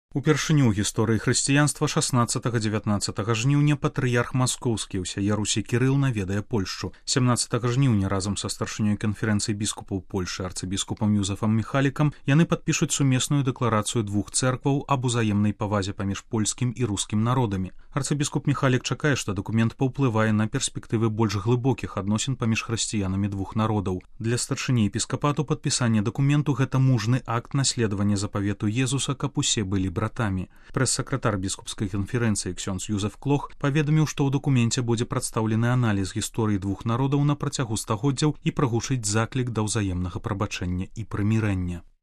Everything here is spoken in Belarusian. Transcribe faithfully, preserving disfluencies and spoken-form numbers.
Упершыню ў гісторыі хрысціянства шаснаццатага-дзевятнаццатага жніўня патрыярх маскоўскі ўсяе Русі Кірыл наведае Польшчу. сямнаццатага жніўня разам са старшынёй канферэнцыі біскупаў Польшы арцыбіскупам Юзефам Міхалікам яны падпішуць сумесную дэкларацыю двух цэркваў аб узаемнай павазе паміж польскім і рускім народамі. Арцыбіскуп Міхалік чакае, што дакумент паўплывае на перспектывы больш глыбокіх адносін паміж хрысціянамі двух народаў. Для старшыні епіскапату падпісанне дакументу гэта мужны акт наследавання запавету Езуса, каб усе былі братамі. Прэс-сакратар біскупскай канферэнцыі ксёндз Юзеф Клох паведаміў, што ў дакуменце будзе прадстаўлены аналіз гісторыі двух народаў на працягу стагоддзяў і прагучыць заклік да ўзаемнага прабачэння і прымірэння.